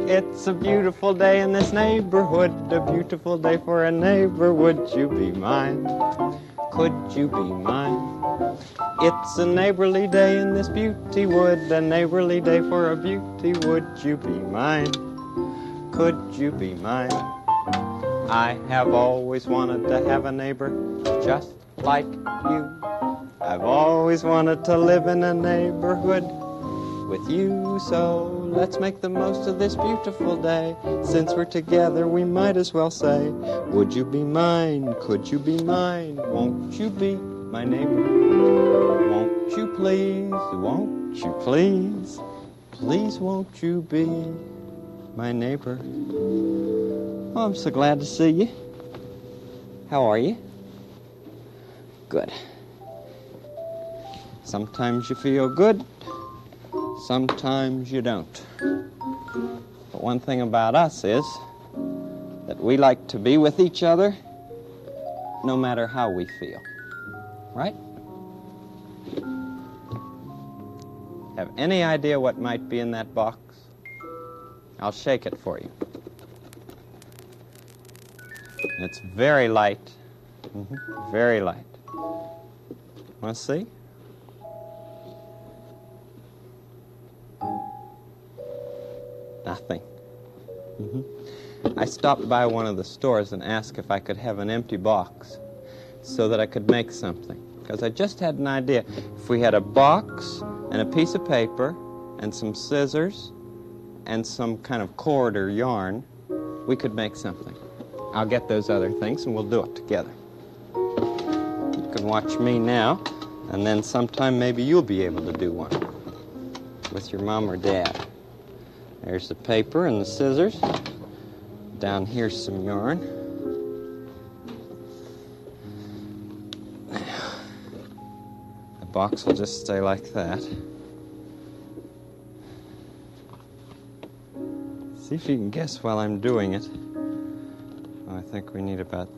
It's a beautiful day in this neighborhood, a beautiful day for a neighbor. Would you be mine? Could you be mine? It's a neighborly day in this beauty wood, a neighborly day for a beauty. Would you be mine? Could you be mine? I have always wanted to have a neighbor just like you. I've always wanted to live in a neighborhood with you, so let's make the most of this beautiful day. Since we're together, we might as well say, would you be mine? Could you be mine? Won't you be my neighbor? Won't you please? Won't you please? Please won't you be my neighbor? Oh, I'm so glad to see you. How are you? Good. Sometimes you feel good, sometimes you don't. But one thing about us is that we like to be with each other no matter how we feel. Right? Have any idea what might be in that box? I'll shake it for you. It's very light. Very light. Want to see? Nothing. I stopped by one of the stores and asked if I could have an empty box so that I could make something. Because I just had an idea. If we had a box and a piece of paper and some scissors and some kind of cord or yarn, we could make something. I'll get those other things and we'll do it together. You can watch me now, and then sometime maybe you'll be able to do one with your mom or dad. There's the paper and the scissors. Down here's some yarn. Now, the box will just stay like that. See if you can guess while I'm doing it. Oh, I think we need about...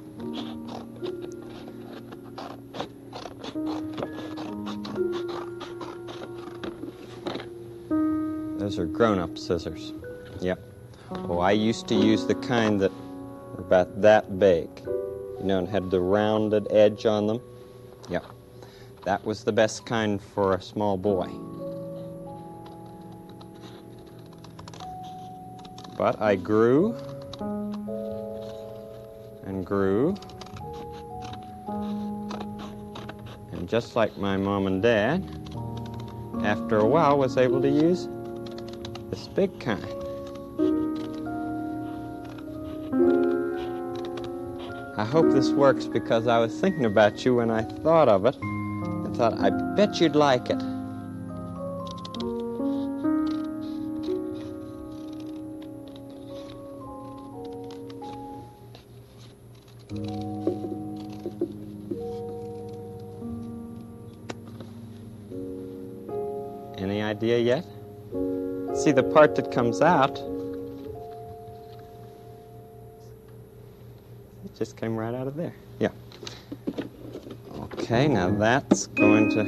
Those are grown-up scissors. Yep. Oh, I used to use the kind that were about that big, you know, and had the rounded edge on them. Yep. That was the best kind for a small boy. But I grew and grew, and just like my mom and dad, after a while was able to use this big kind. I hope this works because I was thinking about you when I thought of it. I thought, I bet you'd like it. Any idea yet? See, the part that comes out, it just came right out of there. Yeah. Okay, now that's going to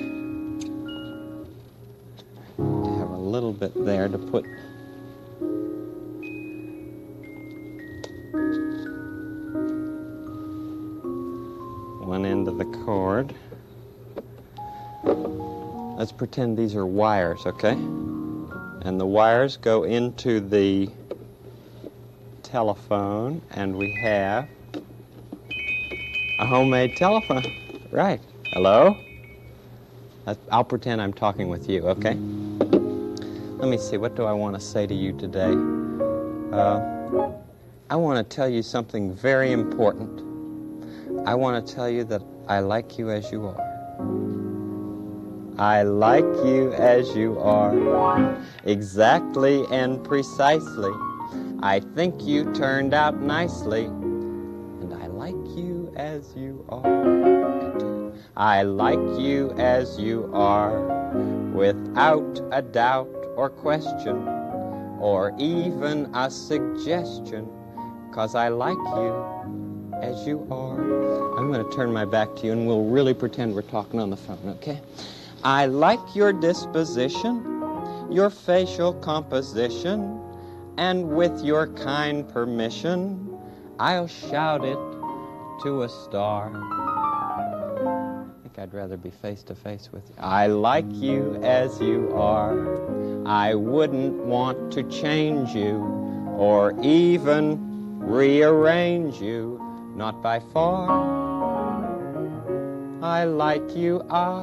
have a little bit there to put one end of the cord. Let's pretend these are wires, okay? And the wires go into the telephone, and we have a homemade telephone. Right. Hello? I'll pretend I'm talking with you, okay? Let me see, what do I want to say to you today? I want to tell you something very important. I want to tell you that I like you as you are. I like you as you are, exactly and precisely. I think you turned out nicely, and I like you as you are. I like you as you are, without a doubt or question, or even a suggestion, 'cause I like you as you are. I'm going to turn my back to you, and we'll really pretend we're talking on the phone, okay? I like your disposition, your facial composition. and with your kind permission, I'll shout it to a star. I think I'd rather be face to face with you. I like you as you are. I wouldn't want to change you or even rearrange you, not by far. I like you,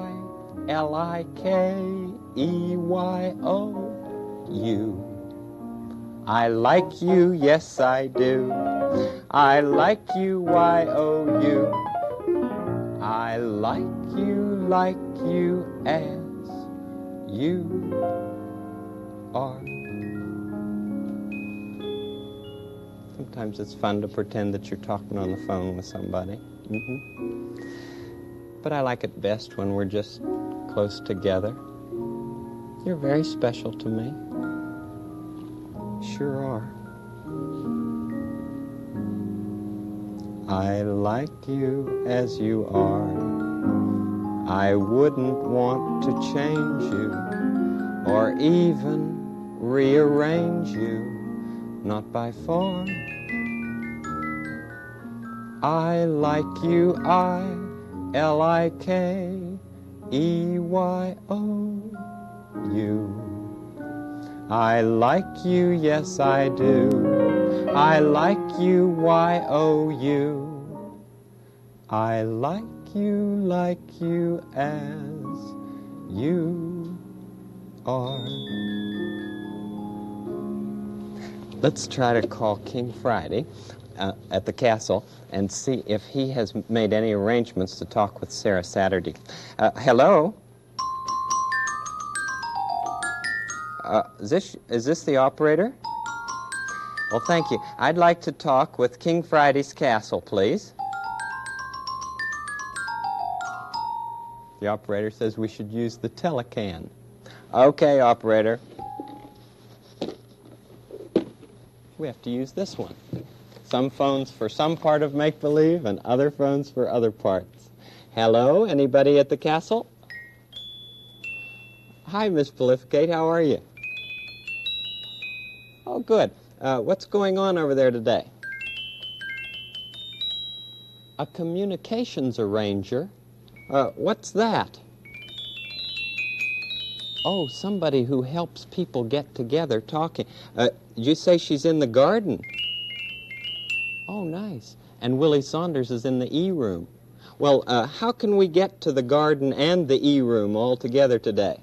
I-L-I-K-E-Y-O-U. I like you, yes I do. I like you, Y-O-U. I like you as you are. Sometimes it's fun to pretend that you're talking on the phone with somebody. But I like it best when we're just close together. You're very special to me. Sure are. I like you as you are. I wouldn't want to change you or even rearrange you, not by far. I like you, I-L-I-K-E-Y-O-U. I like you, yes I do. I like you, Y-O-U. I like you as you are. Let's try to call King Friday at the castle and see if he has made any arrangements to talk with Sarah Saturday. Hello? Is this the operator? Well, thank you. I'd like to talk with King Friday's castle, please. The operator says we should use the telecan. Okay, operator. We have to use this one. Some phones for some part of make-believe and other phones for other parts. Hello, anybody at the castle? Hi, Miss Belificate, how are you? Oh, good. What's going on over there today? A communications arranger? What's that? Oh, somebody who helps people get together talking. Did you say she's in the garden? Oh, nice. And Willie Saunders is in the E-room. Well, how can we get to the garden and the E-room all together today?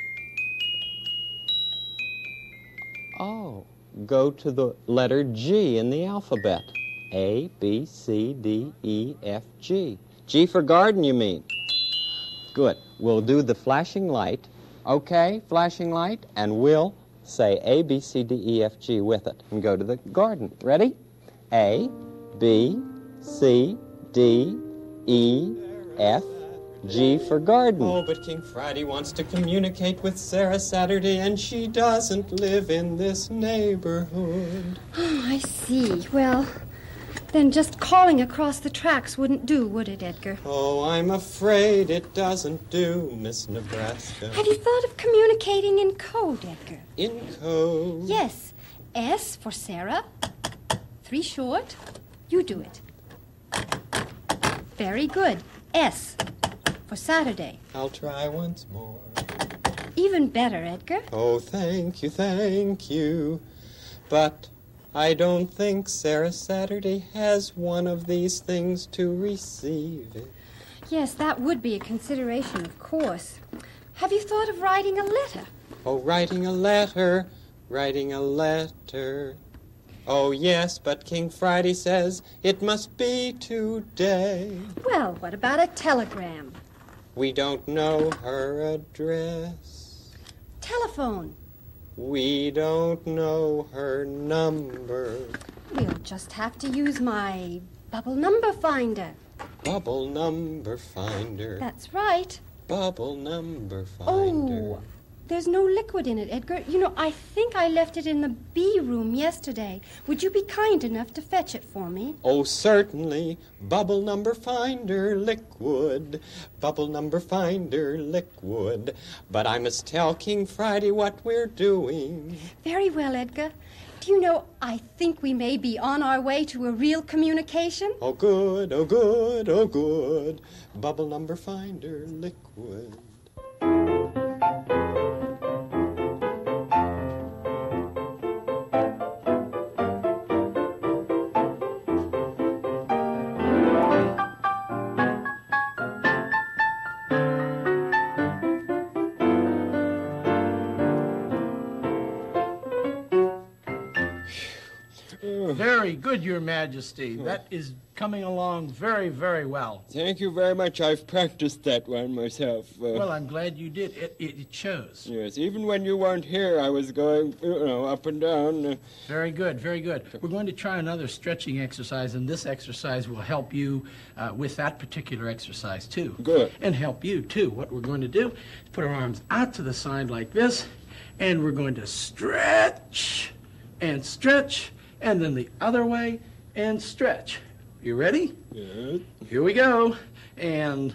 Oh, go to the letter G in the alphabet. A, B, C, D, E, F, G. G for garden, you mean? Good. We'll do the flashing light. Okay, flashing light, and we'll say A, B, C, D, E, F, G with it and go to the garden. Ready? A, B, C, D, E, F, G for garden. Oh, but King Friday wants to communicate with Sarah Saturday, and she doesn't live in this neighborhood. Oh, I see. Well, then just calling across the tracks wouldn't do, would it, Edgar? Oh, I'm afraid it doesn't do, Miss Nebraska. Have you thought of communicating in code, Edgar? In code? Yes. S for Sarah. 3 short. You do it. Very good. S for Saturday. I'll try once more. Even better, Edgar. Oh, thank you. But I don't think Sarah Saturday has one of these things to receive it. Yes, that would be a consideration, of course. Have you thought of writing a letter? Oh, writing a letter. Oh, yes, but King Friday says it must be today. Well, what about a telegram? We don't know her address. Telephone. We don't know her number. We'll just have to use my bubble number finder. Bubble number finder. That's right. Bubble number finder. Oh, There's no liquid in it, Edgar. You know, I think I left it in the B room yesterday. Would you be kind enough to fetch it for me? Oh, certainly. Bubble number finder, liquid. Bubble number finder, liquid. But I must tell King Friday what we're doing. Very well, Edgar. Do you know, I think we may be on our way to a real communication. Oh, good, oh, good, oh, good. Bubble number finder, liquid. Very good, Your Majesty. That is coming along very, very well. Thank you very much. I've practiced that one myself. Well, I'm glad you did. It shows. Yes, even when you weren't here, I was going, up and down. Very good, very good. We're going to try another stretching exercise, and this exercise will help you with that particular exercise, too. Good. And help you, too. What we're going to do is put our arms out to the side like this, and we're going to stretch and stretch, and then the other way, and stretch. You ready? Yes. Here we go. And...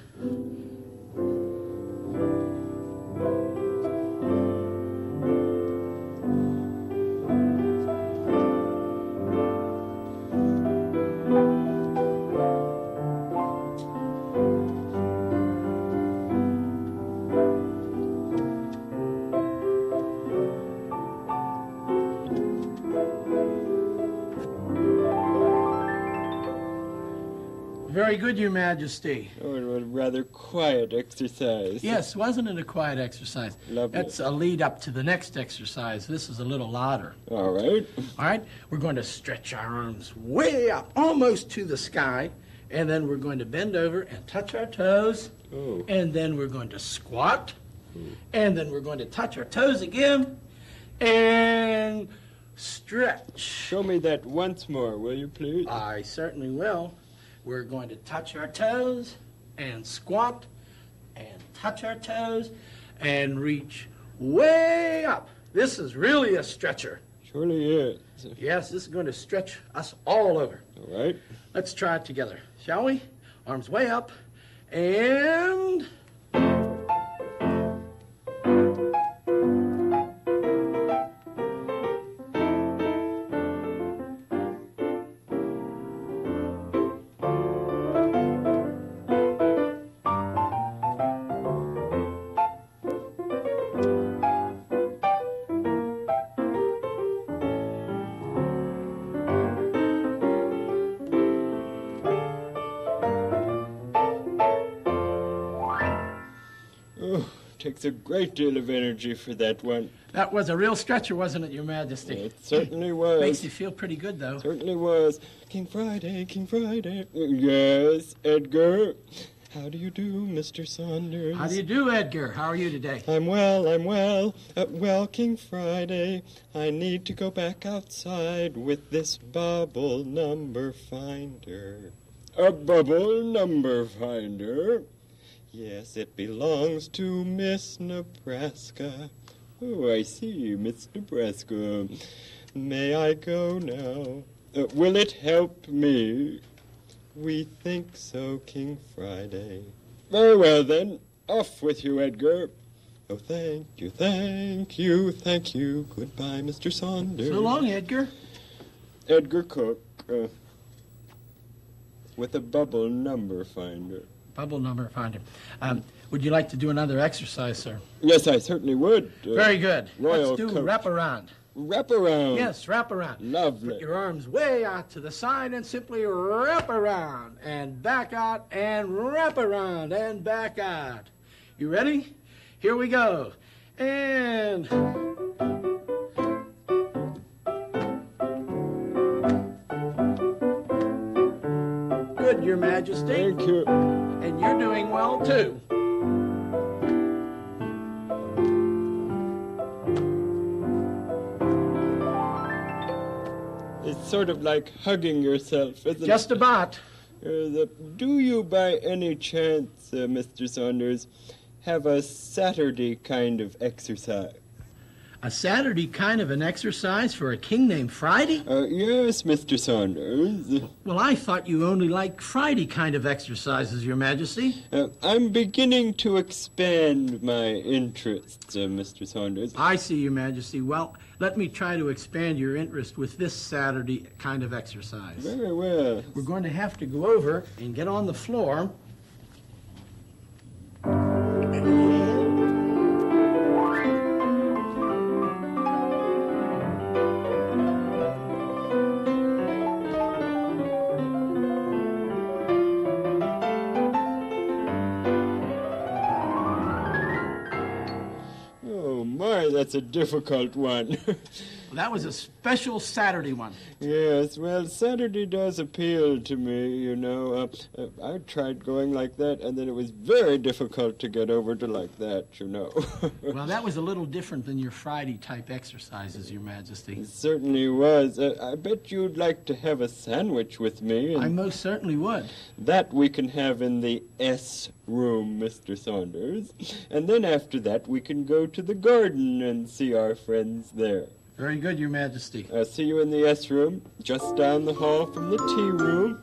Very good, Your Majesty. Oh, it was a rather quiet exercise. Yes, wasn't it a quiet exercise? Lovely. That's a lead up to the next exercise. This is a little louder. All right. All right, we're going to stretch our arms way up, almost to the sky, and then we're going to bend over and touch our toes, Oh. and then we're going to squat, and then we're going to touch our toes again, and stretch. Show me that once more, will you, please? I certainly will. We're going to touch our toes and squat and touch our toes and reach way up. This is really a stretcher. Surely is. Yes, this is going to stretch us all over. All right. Let's try it together, shall we? Arms way up and... Takes a great deal of energy for that one. That was a real stretcher, wasn't it, Your Majesty? It certainly was. Makes you feel pretty good, though. Certainly was. King Friday, King Friday. Yes, Edgar. How do you do, Mr. Saunders? How do you do, Edgar? How are you today? I'm well, I'm well. Well, King Friday, I need to go back outside with this bubble number finder. A bubble number finder? Yes, it belongs to Miss Nebraska. Oh, I see, Miss Nebraska. May I go now? Will it help me? We think so, King Friday. Very well, then. Off with you, Edgar. Oh, thank you, thank you, thank you. Goodbye, Mr. Saunders. So long, Edgar. Edgar Cook, with a bubble number finder. Bubble number finder. Would you like to do another exercise, sir? Yes, I certainly would. Very good. Royal Let's do Coach. wrap around. Wrap around. Yes, wrap around. Lovely. Put your arms way out to the side and simply wrap around and back out and wrap around and back out. You ready? Here we go. And... Good, Your Majesty. Thank you. And you're doing well, too. It's sort of like hugging yourself, isn't it? Just about. Do you, by any chance, Mr. Saunders, have a Saturday kind of exercise. A Saturday kind of an exercise for a king named Friday? Yes, Mr. Saunders. Well, I thought you only liked Friday kind of exercises, Your Majesty. I'm beginning to expand my interests, Mr. Saunders. I see, Your Majesty. Well, let me try to expand your interest with this Saturday kind of exercise. Very well. We're going to have to go over and get on the floor. That's a difficult one. That was a special Saturday one. Yes, well, Saturday does appeal to me, you know. I tried going like that, and then it was very difficult to get over to like that, you know. Well, that was a little different than your Friday-type exercises, Your Majesty. It certainly was. I bet you'd like to have a sandwich with me. And I most certainly would. that we can have in the S room, Mr. Saunders. And then after that, we can go to the garden and see our friends there. Very good, Your Majesty. I'll see you in the S room, just down the hall from the tea room.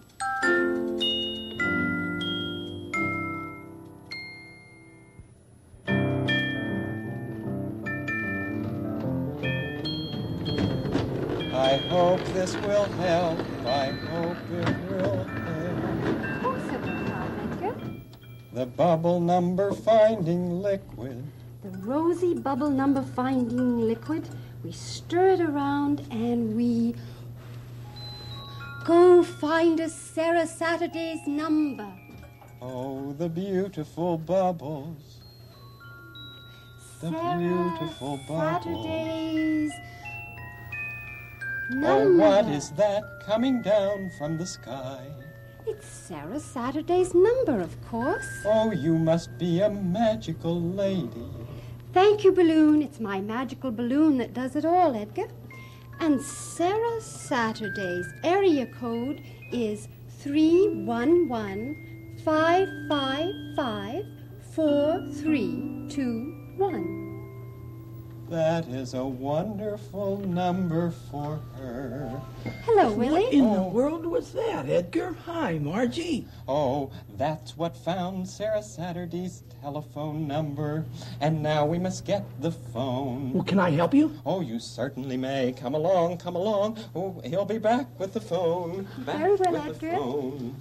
I hope this will help. I hope it will help. Of course it will help, Edgar. The bubble number finding liquid. The rosy bubble number finding liquid. We stir it around and we go find us Sarah Saturday's number. Oh, the beautiful bubbles. The Sarah beautiful bubbles. Saturday's Oh, number. what is that coming down from the sky? It's Sarah Saturday's number, of course. Oh, you must be a magical lady. Thank you, Balloon. It's my magical balloon that does it all, Edgar. And Sarah Saturday's area code is 311-555-4321. That is a wonderful number for her. Hello, Willie. What in the world was that, Edgar? Hi, Margie. Oh, that's what found Sarah Saturday's telephone number. And now we must get the phone. Well, can I help you? Oh, you certainly may. Come along, come along. Oh, he'll be back with the phone. Back Very well, with the Edgar. phone.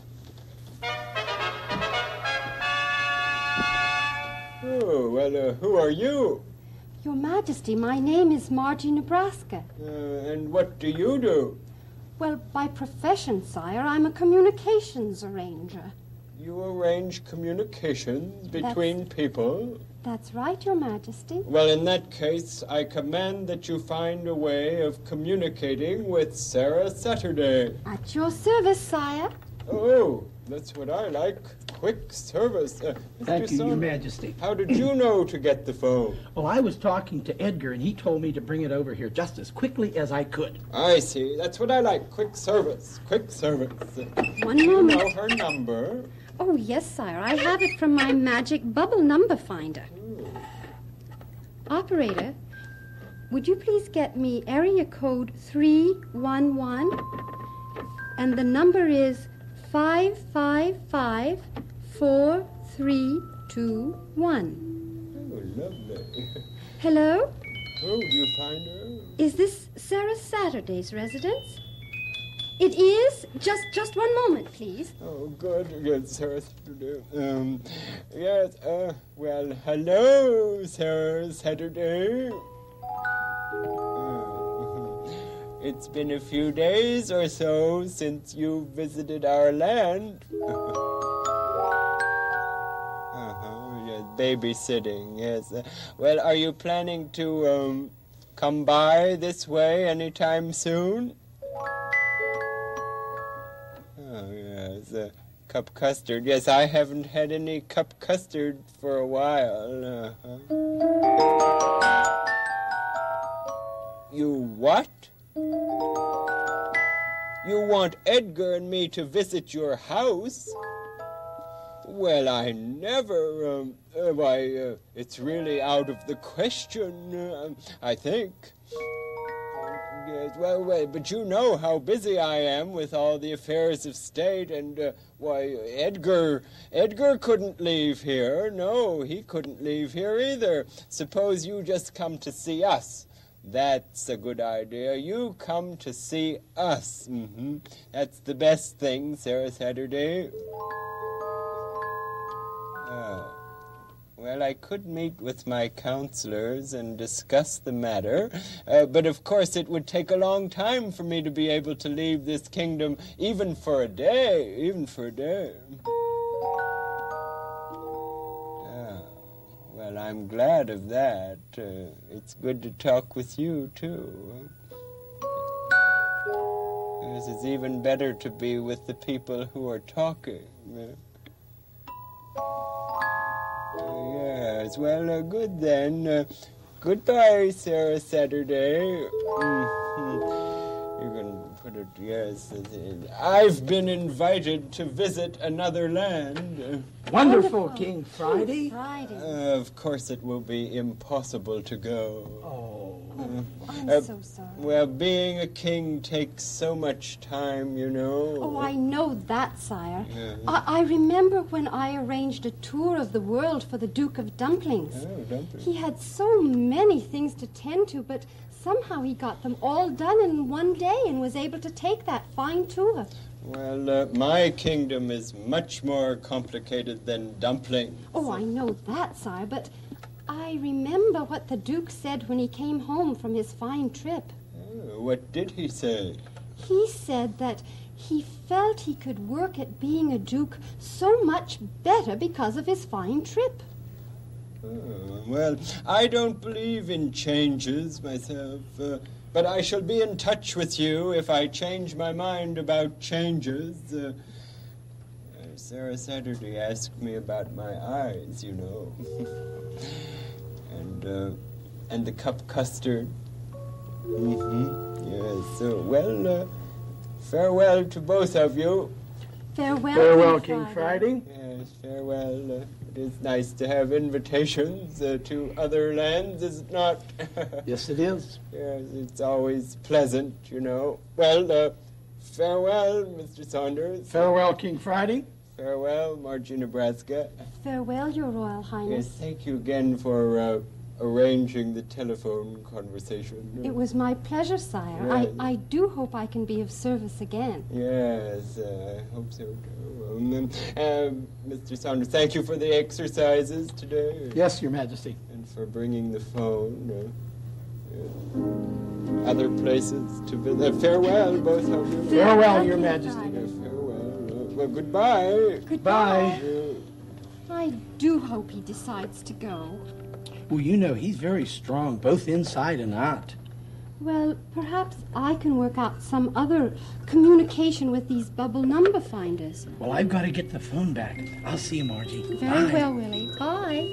Oh, well, who are you? Your Majesty, my name is Margie Nebraska. And what do you do? Well, by profession, sire, I'm a communications arranger. You arrange communications between people? That's right, Your Majesty. Well, in that case, I command that you find a way of communicating with Sarah Saturday. At your service, sire. Oh, that's what I like. Quick service. Thank you, Your Saunders, Majesty. how did you know to get the phone? Well, I was talking to Edgar, and he told me to bring it over here just as quickly as I could. I see. That's what I like. Quick service. Quick service. One You moment. know her number. Oh, yes, sire. I have it from my magic bubble number finder. Operator, would you please get me area code 311? And the number is 555-4321. Oh, lovely. Hello? Oh, do you find her? Is this Sarah Saturday's residence? It is? Just one moment, please. Oh, good. Good, Sarah Saturday. Yes, well, hello, Sarah Saturday. It's been a few days or so since you visited our land. Yes, babysitting, yes. Well, are you planning to, come by this way anytime soon? Oh, yes, cup custard. Yes, I haven't had any cup custard for a while. You what? You want Edgar and me to visit your house? Well, I never, it's really out of the question, I think. Yes, well, but you know how busy I am with all the affairs of state, and, Edgar couldn't leave here. No, he couldn't leave here either. Suppose you just come to see us. That's a good idea. You come to see us. That's the best thing, Sarah Saturday. Oh. Well, I could meet with my counselors and discuss the matter, but of course it would take a long time for me to be able to leave this kingdom, even for a day. Oh, well, I'm glad of that. It's good to talk with you, too. Yes, it's even better to be with the people who are talking. Yes, well, good then. Goodbye, Sarah Saturday. You can put it, yes. I've been invited to visit another land. Wonderful, King Friday. Of course it will be impossible to go. I'm so sorry. Well, being a king takes so much time, you know. Oh, I know that, sire. I remember when I arranged a tour of the world for the Duke of Dumplings. Oh, Dumplings. He had so many things to tend to, but somehow he got them all done in one day and was able to take that fine tour. Well, my kingdom is much more complicated than Dumplings. Oh, I know that, sire, but I remember what the Duke said when he came home from his fine trip. Oh, what did he say? He said that he felt he could work at being a Duke so much better because of his fine trip. Oh, well, I don't believe in changes myself, but I shall be in touch with you if I change my mind about changes. Sarah Saturday asked me about my eyes, you know. And the cup custard. Yes, well, farewell to both of you. Farewell, King Friday. Yes, farewell. It is nice to have invitations to other lands, is it not? Yes, it is. Yes, it's always pleasant, you know. Well, farewell, Mr. Saunders. Farewell, King Friday. Farewell, Margie, Nebraska. Farewell, Your Royal Yes, Highness. thank you again for arranging the telephone conversation. It was my pleasure, sire. Yes. I do hope I can be of service again. Yes, I hope so too. Mr. Saunders, thank you for the exercises today. Yes, Your Majesty. And for bringing the phone. Other places to visit. Farewell, both of you. Farewell, Your Majesty. Farewell. Well, goodbye. Goodbye. I do hope he decides to go. Well, you know, he's very strong, both inside and out. Well, perhaps I can work out some other communication with these bubble number finders. Well, I've got to get the phone back. I'll see you, Margie. Very Bye. well, Willie. Bye.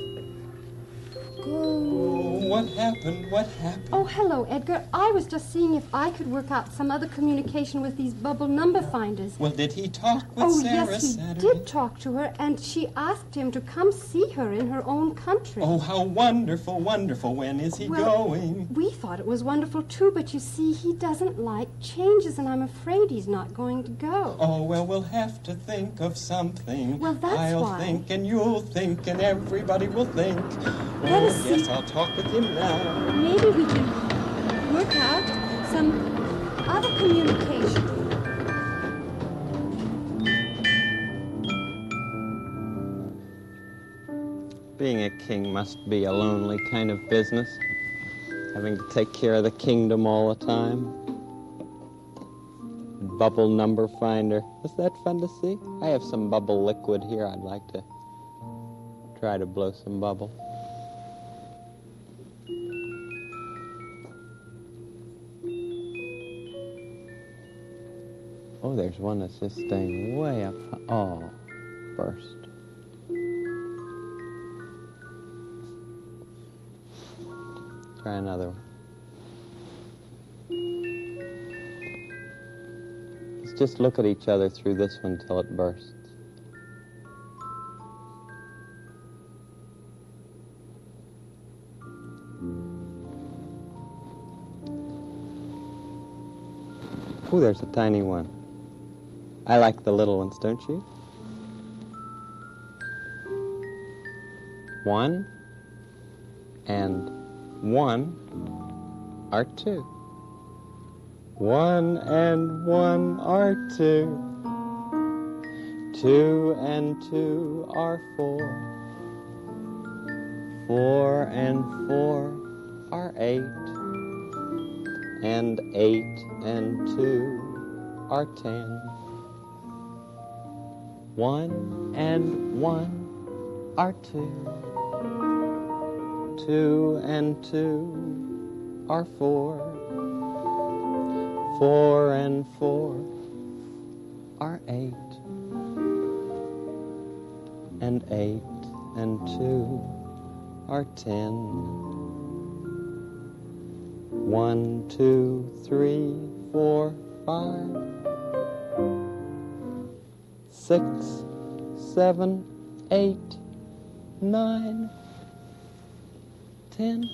Oh, what happened? What happened? Oh, hello, Edgar. I was just seeing if I could work out some other communication with these bubble number finders. Well, did he talk with Oh, Sarah yes, he Saturday? did talk to her, and she asked him to come see her in her own country. Oh, how wonderful, wonderful. When is he going? We thought it was wonderful, too, but you see, he doesn't like changes, and I'm afraid he's not going to go. Oh, well, we'll have to think of something. Well, that's I'll why. think, and you'll think, and everybody will think. Let us Yes, see. I'll talk with him now. Maybe we can work out some other communication. Being a king must be a lonely kind of business, having to take care of the kingdom all the time. Bubble number finder. Was that fun to see? I have some bubble liquid here. I'd like to try to blow some bubble. Oh, there's one that's just staying way up. Oh, burst. Try another one. Let's just look at each other through this one till it bursts. Ooh, there's a tiny one. I like the little ones, don't you? 1 and 1 are 2. 1 and 1 are 2. 2 and 2 are 4. 4 and 4 are 8. And 8 and 2 are 10. 1 and 1 are 2. 2 and 2 are 4. 4 and 4 are 8. And 8 and 2 are 10. 1, 2, 3, 4, 5, 6, 7, 8, 9, 10.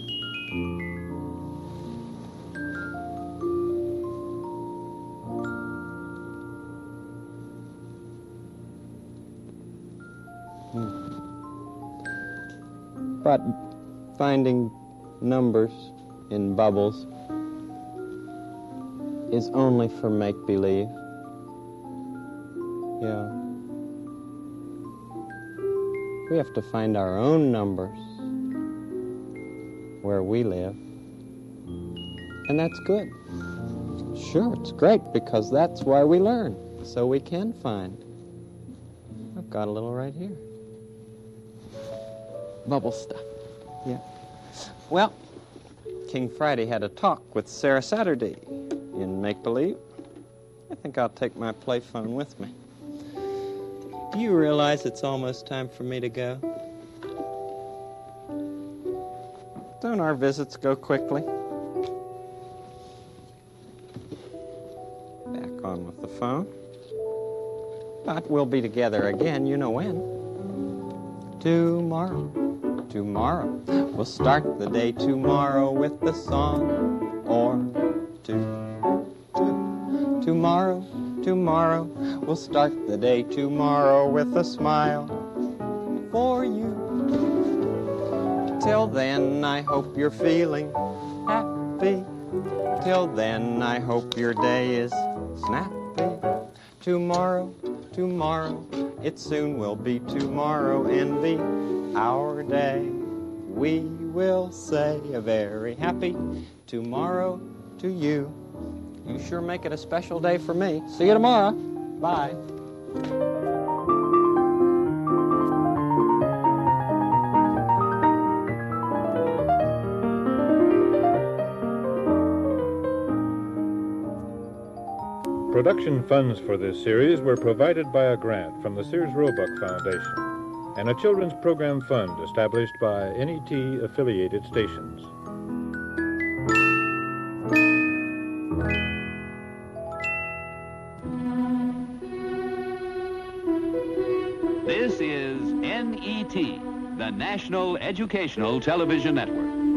But finding numbers in bubbles is only for make-believe. Yeah. We have to find our own numbers where we live. And that's good. Sure, it's great because that's why we learn, so we can find. I've got a little right here. Bubble stuff. Yeah. Well, King Friday had a talk with Sarah Saturday in Make-Believe. I think I'll take my play phone with me. Do you realize it's almost time for me to go? Don't our visits go quickly? Back on with the phone. But we'll be together again, you know when. Tomorrow. Tomorrow. We'll start the day tomorrow with a song or two. Tomorrow, tomorrow. We'll start the day tomorrow with a smile for you. Till then, I hope you're feeling happy. Till then, I hope your day is snappy. Tomorrow, tomorrow. It soon will be tomorrow and be our day. We will say a very happy tomorrow to you. You sure make it a special day for me. See you tomorrow. Bye. Production funds for this series were provided by a grant from the Sears Roebuck Foundation and a children's program fund established by NET-affiliated stations. This is NET, the National Educational Television Network.